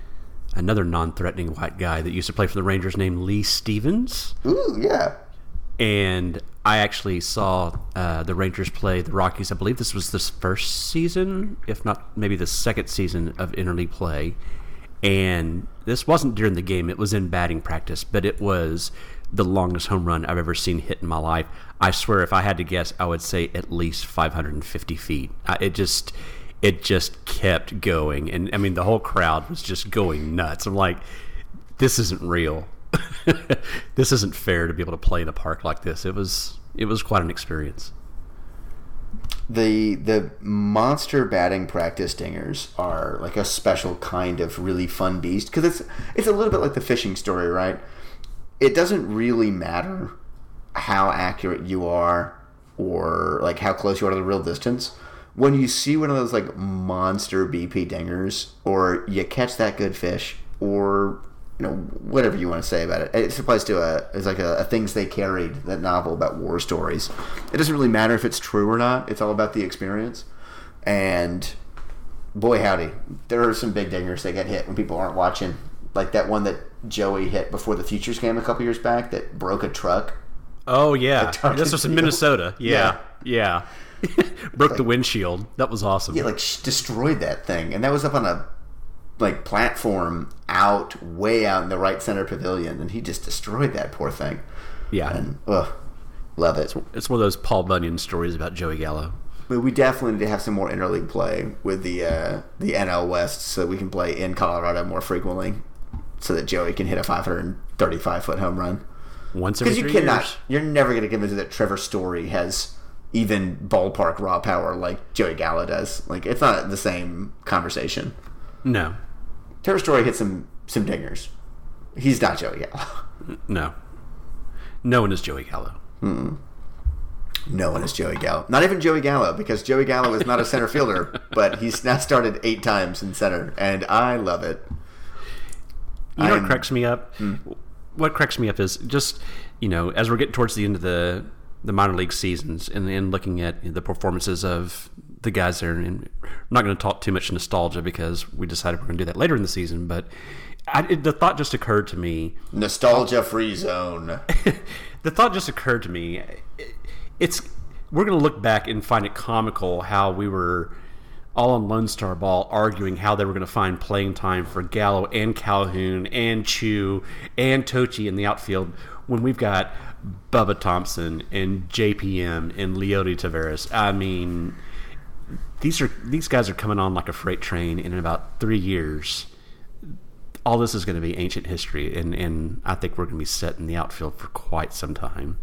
another non-threatening white guy that used to play for the Rangers named Lee Stevens. Ooh, yeah. and I actually saw uh, the Rangers play the Rockies. I believe this was this first season, if not maybe the second season of interleague play. And this wasn't during the game; it was in batting practice. But it was the longest home run I've ever seen hit in my life. I swear, if I had to guess, I would say at least five hundred fifty feet. I, it just, it just kept going, and I mean, the whole crowd was just going nuts. I'm like, this isn't real. This isn't fair to be able to play in a park like this. It was, it was quite an experience. The the monster batting practice dingers are like a special kind of really fun beast because it's it's a little bit like the fishing story, right? It doesn't really matter how accurate you are or like how close you are to the real distance. When you see one of those like monster B P dingers, or you catch that good fish, or you know whatever you want to say about it, it applies to a it's like a, a Things They Carried, that novel about war stories. It doesn't really matter if it's true or not. It's all about the experience. And boy howdy, there are some big dingers that get hit when people aren't watching. Like that one that Joey hit before the Futures game a couple years back that broke a truck. Oh yeah, this was in Minnesota. Yeah, yeah. yeah. Broke like, the windshield. That was awesome. Yeah, like destroyed that thing, and that was up on a like platform out way out in the right center pavilion, and he just destroyed that poor thing. Yeah, and ugh, love it. It's, it's one of those Paul Bunyan stories about Joey Gallo. But we definitely need to have some more interleague play with the uh, the N L West, so that we can play in Colorado more frequently, so that Joey can hit a five hundred thirty-five foot home run. Once every three you cannot, years. You're never going to convince me that Trevor Story has even ballpark raw power like Joey Gallo does. Like, it's not the same conversation. No. Trevor Story hit some, some dingers. He's not Joey Gallo. No. No one is Joey Gallo. Mm-mm. No one is Joey Gallo. Not even Joey Gallo, because Joey Gallo is not a center fielder, but he's now started eight times in center, and I love it. You know I'm, what cracks me up? Mm. What cracks me up is just, you know, as we're getting towards the end of the, the minor league seasons and, and looking at the performances of the guys there, and I'm not going to talk too much nostalgia because we decided we're going to do that later in the season, but I, it, the thought just occurred to me. Nostalgia-free zone. The thought just occurred to me. It, it's we're going to look back and find it comical how we were all on Lone Star Ball arguing how they were going to find playing time for Gallo and Calhoun and Chu and Tochi in the outfield when we've got Bubba Thompson and J P M and Leody Taveras. I mean, these are these guys are coming on like a freight train, and in about three years, all this is going to be ancient history, and, and I think we're going to be set in the outfield for quite some time.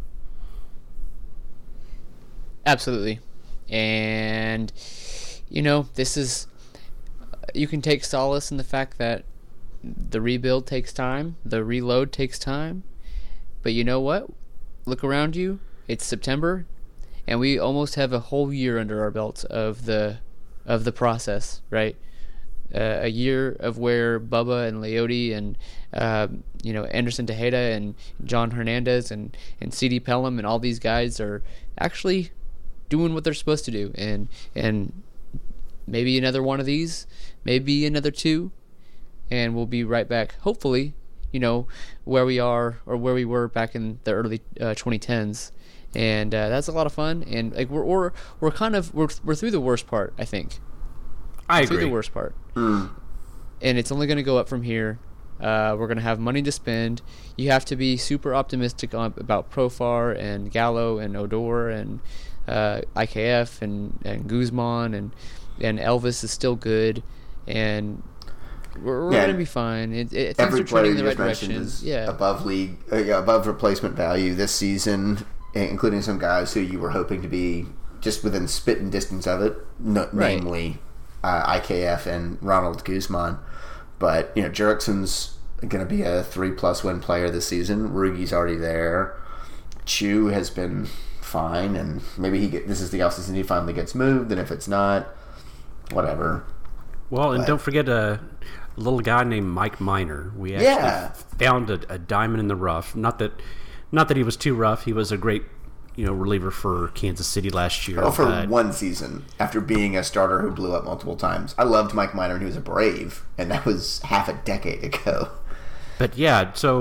Absolutely. And, you know, this is, you can take solace in the fact that the rebuild takes time, the reload takes time, but you know what? Look around you. It's September, and we almost have a whole year under our belts of the of the process, right? Uh, a year of where Bubba and Leody and uh, you know Anderson Tejeda and John Hernandez and and C D Pelham and all these guys are actually doing what they're supposed to do, and and maybe another one of these, maybe another two, and we'll be right back. Hopefully, you know where we are or where we were back in the early uh, twenty tens, and uh, that's a lot of fun. And like we're we're, we're kind of we're we're through the worst part, I think. I we're agree. Through the worst part, mm. and it's only going to go up from here. Uh, we're going to have money to spend. You have to be super optimistic on, about Profar and Gallo and Odor and uh, I K F and, and Guzman and and Elvis is still good, and we're, we're Yeah. going to be fine. It, it, things Every are player trending you in the right just mentioned direction. is Yeah, above league, uh, yeah, above replacement value this season, including some guys who you were hoping to be just within spitting distance of it, no, Right. namely uh, I K F and Ronald Guzman. But you know, Jurickson's going to be a three-plus win player this season. Rugi's already there. Chu has been fine, and maybe he get, this is the offseason he finally gets moved. And if it's not, whatever. Well, and But- don't forget a little guy named Mike Miner. We actually Yeah. found a, a diamond in the rough. Not that, not that he was too rough. He was a great, you know, reliever for Kansas City last year. Oh, for but- one season, after being a starter who blew up multiple times. I loved Mike Miner when he was a Brave, and that was half a decade ago. But yeah, so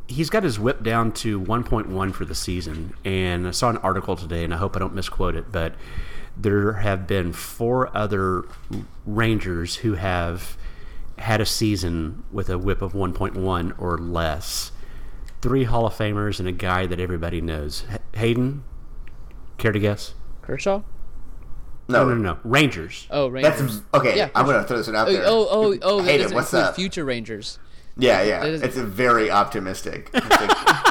he's got his whip down to one point one for the season. And I saw an article today, and I hope I don't misquote it, but there have been four other Rangers who have had a season with a whip of one point one or less. Three Hall of Famers and a guy that everybody knows. H- Hayden, care to guess? Kershaw? No, No, no, no, no. Rangers. Oh, Rangers. that's okay. Yeah, I'm Kershaw. gonna throw this one out Oh, there. oh, oh, oh that Hayden, doesn't what's include up? future Rangers. Yeah, yeah. That is- It's a very optimistic. It's like-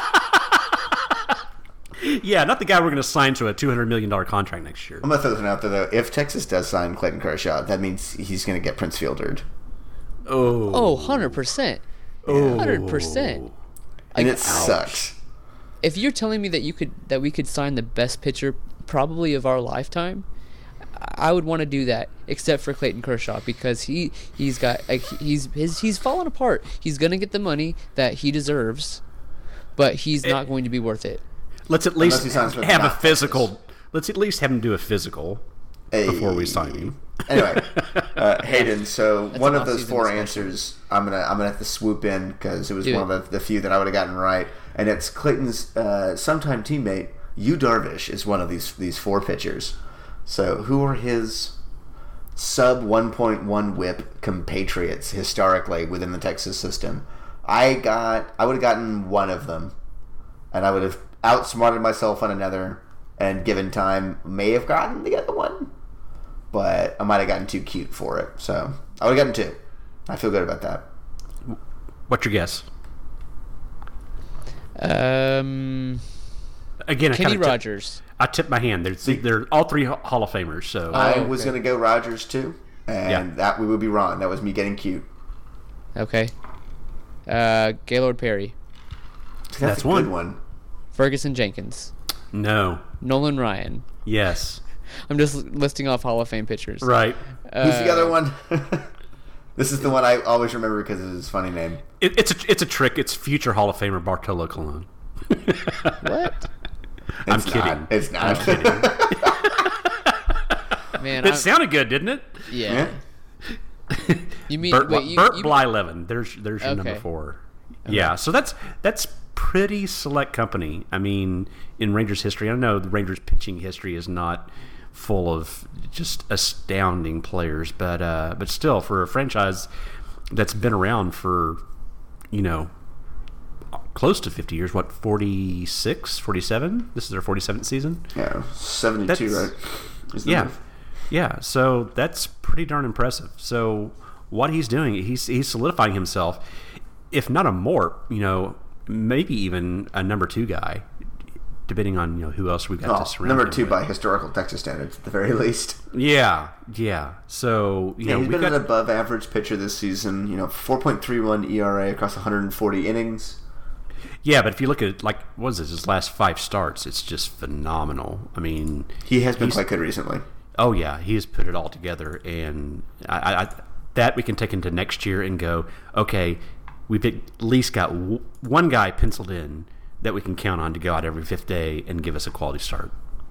Yeah, not the guy we're going to sign to a two hundred million dollars contract next year. I'm gonna throw this one out there though. If Texas does sign Clayton Kershaw, that means he's gonna get Prince Fieldered, Oh. Oh, one hundred percent. one hundred percent. and Like, it sucks. If you're telling me that you could that we could sign the best pitcher probably of our lifetime, I would want to do that, except for Clayton Kershaw, because he he's got like he's his he's fallen apart. He's gonna get the money that he deserves, but he's not going to be worth it. Let's at Unless least he signs with have a not physical. Texas. Let's at least have him do a physical before we sign him. Anyway, uh, Hayden. So That's one an of those off-season four discussion. answers, I'm gonna I'm gonna have to swoop in because it was Do one it. of the, the few that I would have gotten right, and it's Clayton's uh, sometime teammate Yu Darvish is one of these these four pitchers. So who are his sub one point one whip compatriots historically within the Texas system? I got I would have gotten one of them, and I would have outsmarted myself on another, and given time may have gotten the other one, but I might have gotten too cute for it. So I would have gotten two. I feel good about that. What's your guess? Um, Again, I Kenny kinda tip- Rogers. I tipped my hand. They're, they're all three Hall of Famers. So Oh, I was okay. going to go Rogers too, and Yeah. that we would be wrong. That was me getting cute. Okay. Uh, Gaylord Perry, That's, That's a one. good one. Ferguson Jenkins, no, Nolan Ryan. yes, I'm just listing off Hall of Fame pitchers. right. Uh, Who's the other one? This is the one I always remember because of his funny name. It, it's a it's a trick. It's future Hall of Famer Bartolo Colon. What? I'm It's kidding. not. It's not. I'm kidding. Man, It I'm, sounded good, didn't it? yeah. You mean Bert, wait? You, Bert you, Blyleven. There's there's your number Okay. four. Yeah, so that's that's pretty select company. I mean, in Rangers history, I know the Rangers pitching history is not full of just astounding players, but uh, but still, for a franchise that's been around for, you know, close to fifty years, what, forty-six, forty-seven? This is their forty-seventh season? Yeah, seventy-two, That's- right? Is the Yeah, move. yeah. So that's pretty darn impressive. So what he's doing, he's he's solidifying himself, if not a more, you know, maybe even a number two guy, depending on you know who else we got Oh, to surround. number him two with. by historical Texas standards, at the very least. Yeah, yeah. So you Yeah, know he's we've been got an above-average pitcher this season. You know, four point three one E R A across one hundred forty innings. yeah, but if you look at like what is this, his last five starts, it's just phenomenal. I mean, He has been he's- quite good recently. Oh yeah, he's put it all together, and I, I, that we can take into next year and go, okay, we've at least got w- one guy penciled in that we can count on to go out every fifth day and give us a quality start.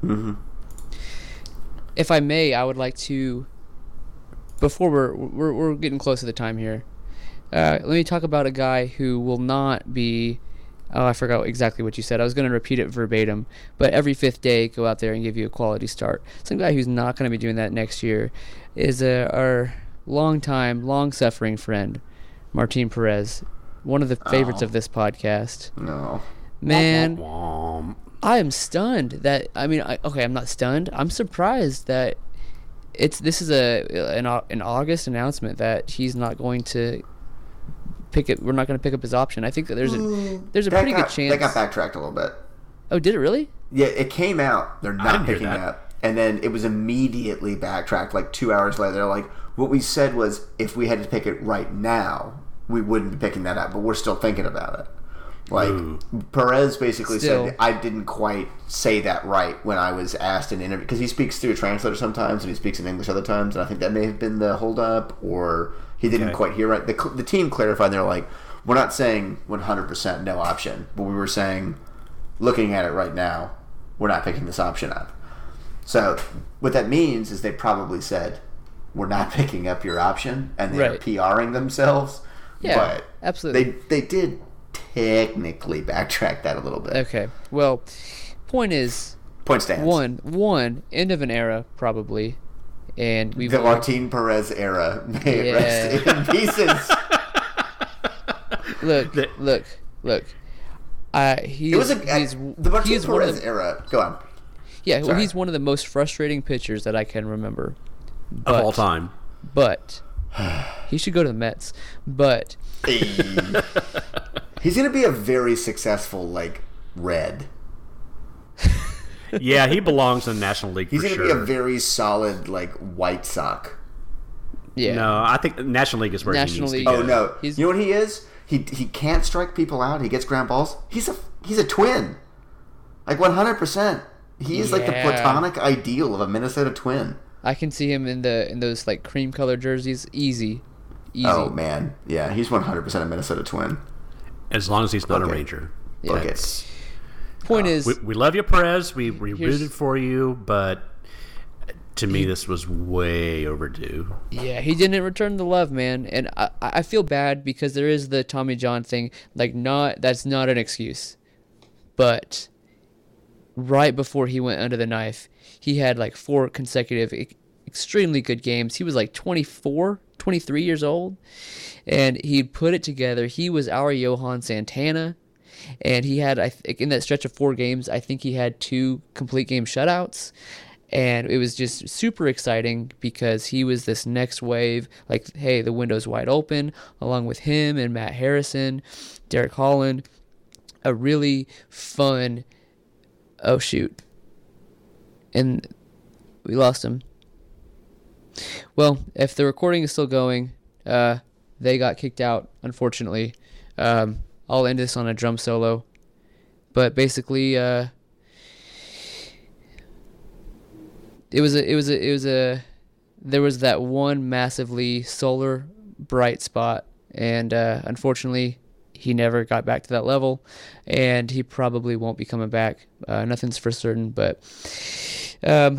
if I may, I would like to. Before we're we're, we're getting close to the time here, uh, let me talk about a guy who will not be. Oh, I forgot exactly what you said. I was going to repeat it verbatim, but every fifth day, go out there and give you a quality start. Some guy who's not going to be doing that next year is uh, our long-time, long-suffering friend, Martin Perez, one of the favorites Oh. of this podcast. No. Man, Womp. I am stunned that I mean I, okay I'm not stunned I'm surprised that it's this is a an, Au- an August announcement that he's not going to pick it we're not going to pick up his option. I think that there's a there's a That pretty got, good chance. That got backtracked a little bit. Oh, did it really? Yeah, it came out. They're didn't not hear picking that. up. And then it was immediately backtracked like two hours later. They're like, what we said was if we had to pick it right now, we wouldn't be picking that up, but we're still thinking about it. Like, Ooh. Perez basically Still. said, I didn't quite say that right when I was asked in an interview. Because he speaks through a translator sometimes and he speaks in English other times. And I think that may have been the holdup, or he didn't Okay. quite hear right. The, the team clarified, they're like, we're not saying one hundred percent no option, but we were saying, looking at it right now, we're not picking this option up. So what that means is they probably said, we're not picking up your option, and they're Right. PRing themselves. Yeah, but absolutely. They they did technically backtrack that a little bit. Okay. Well, point is, Point stands. one, one end of an era probably, and we The Martin Perez era. May Yeah. it rest in pieces. look, The- look, look. Uh, he It was is, a, he's, the Martin he is one of Perez the, era. Go on. yeah. Well, Sorry. he's one of the most frustrating pitchers that I can remember. Of But, all time. But he should go to the Mets. But He's going to be a very successful, like, Red. Yeah, he belongs in the National League He's for going to sure. be a very solid, like, White Sox. yeah, No, I think the National League is where National he League. needs to Oh go. no! He's- you know what he is? He he can't strike people out. He gets ground balls. He's a he's a twin, like one hundred percent. He is like the Yeah. platonic ideal of a Minnesota Twin. I can see him in the in those like cream colored jerseys. Easy, easy. Oh man, yeah, he's one hundred percent a Minnesota Twin. As long as he's not Okay. a Ranger. Yeah. Buckets. Point is, We, we love you, Perez. We, we Here's- rooted for you, but to me, this was way overdue. yeah, he didn't return the love, man, and I I feel bad because there is the Tommy John thing. Like, not that's not an excuse, but right before he went under the knife, he had like four consecutive e- extremely good games. He was like twenty-four, twenty-three years old, and he put it together. He was our Johan Santana, and he had I think in that stretch of four games, I think he had two complete game shutouts. And it was just super exciting because he was this next wave. Like, hey, the window's wide open, along with him and Matt Harrison, Derek Holland. A really fun. Oh, shoot. And we lost him. Well, if the recording is still going, uh, they got kicked out, unfortunately. Um, I'll end this on a drum solo. But basically, uh, It was a, it was a, it was a, there was that one massively solar bright spot, and uh, unfortunately, he never got back to that level, and he probably won't be coming back. Uh, nothing's for certain, but um,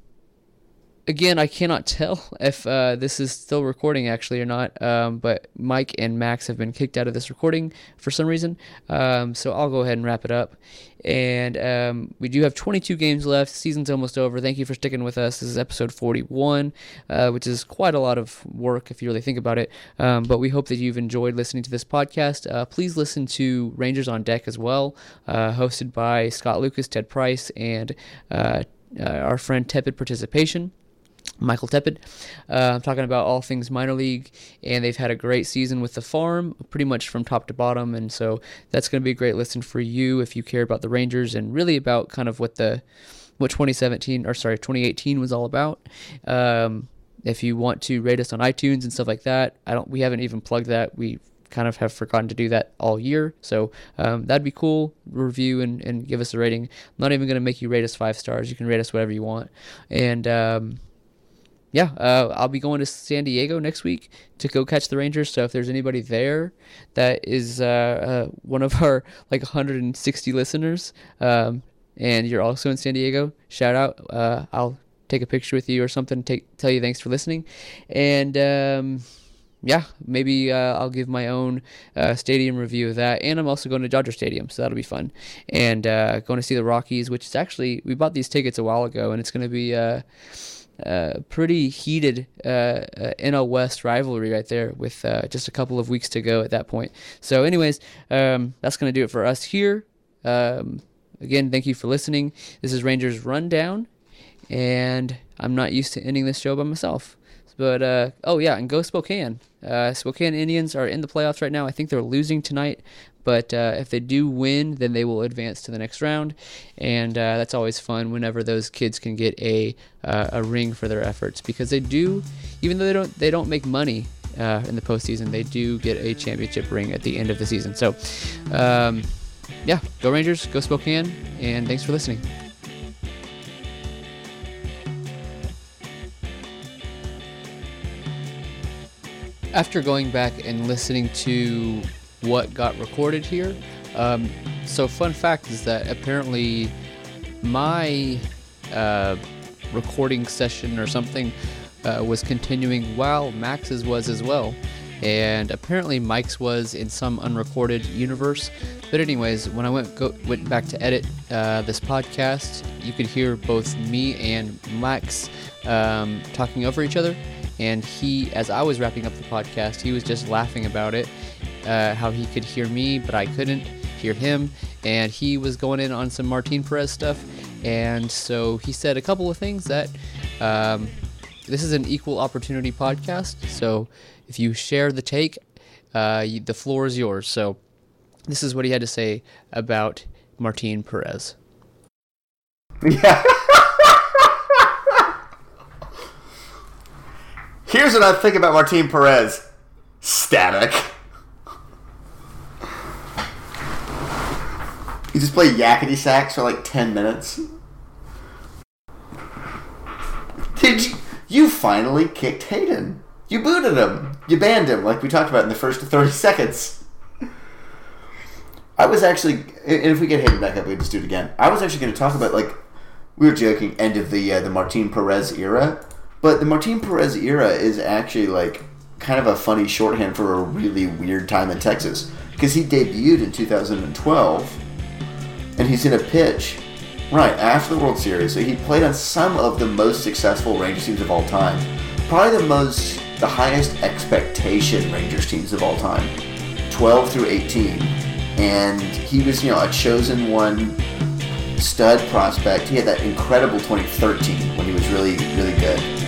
again, I cannot tell if uh, this is still recording actually or not. Um, but Mike and Max have been kicked out of this recording for some reason, um, so I'll go ahead and wrap it up. And um, we do have twenty-two games left. Season's almost over. Thank you for sticking with us. This is episode forty-one, uh, which is quite a lot of work if you really think about it. Um, but we hope that you've enjoyed listening to this podcast. Uh, please listen to Rangers on Deck as well, uh, hosted by Scott Lucas, Ted Price, and uh, uh, our friend Tepid Participation. Michael Tepid. Uh, I'm talking about all things minor league, and they've had a great season with the farm, pretty much from top to bottom, and so that's going to be a great listen for you if you care about the Rangers and really about kind of what the what twenty seventeen or sorry twenty eighteen was all about. Um, if you want to rate us on iTunes and stuff like that, I don't. We haven't even plugged that. We kind of have forgotten to do that all year, so um, that'd be cool. Review and, and give us a rating. I'm not even going to make you rate us five stars. You can rate us whatever you want, and. Um, Yeah, uh, I'll be going to San Diego next week to go catch the Rangers. So if there's anybody there that is uh, uh, one of our like one hundred sixty listeners, um, and you're also in San Diego, shout out. Uh, I'll take a picture with you or something. Take tell you thanks for listening, and um, yeah, maybe uh, I'll give my own uh, stadium review of that. And I'm also going to Dodger Stadium, so that'll be fun. And uh, going to see the Rockies, which is actually we bought these tickets a while ago, and it's going to be. Uh, Uh, pretty heated uh, uh, N L West rivalry right there with uh, just a couple of weeks to go at that point. So anyways, um, that's going to do it for us here. Um, again, thank you for listening. This is Rangers Rundown, and I'm not used to ending this show by myself. But, uh, oh yeah, and go Spokane. Uh, Spokane Indians are in the playoffs right now. I think they're losing tonight. But uh, if they do win, then they will advance to the next round, and uh, that's always fun whenever those kids can get a uh, a ring for their efforts, because they do, even though they don't they don't make money uh, in the postseason, they do get a championship ring at the end of the season. So, um, yeah, go Rangers, go Spokane, and thanks for listening. After going back and listening to what got recorded here. Um, so fun fact is that apparently my uh, recording session or something uh, was continuing while Max's was as well. and apparently Mike's was in some unrecorded universe. But anyways, when I went go, went back to edit uh, this podcast, you could hear both me and Max um, talking over each other. And he, as I was wrapping up the podcast, he was just laughing about it, uh, how he could hear me, but I couldn't hear him. And he was going in on some Martin Perez stuff. And so he said a couple of things that um, this is an equal opportunity podcast. So if you share the take, uh, you, the floor is yours. So this is what he had to say about Martin Perez. Yeah. Here's what I think about Martin Perez. Static. You just play yakety sax for like ten minutes. Did you? You finally kicked Hayden. You booted him. You banned him, like we talked about in the first thirty seconds. I was actually, and if we get Hayden back up, we can just do it again. I was actually going to talk about, like, we were joking, end of the uh, the Martin Perez era. But the Martin Perez era is actually, like, kind of a funny shorthand for a really weird time in Texas. Because he debuted in two thousand twelve, and he's in a pitch right after the World Series. So he played on some of the most successful Rangers teams of all time. Probably the most, the highest expectation Rangers teams of all time. twelve through eighteen. And he was, you know, a chosen one stud prospect. He had that incredible twenty thirteen when he was really, really good.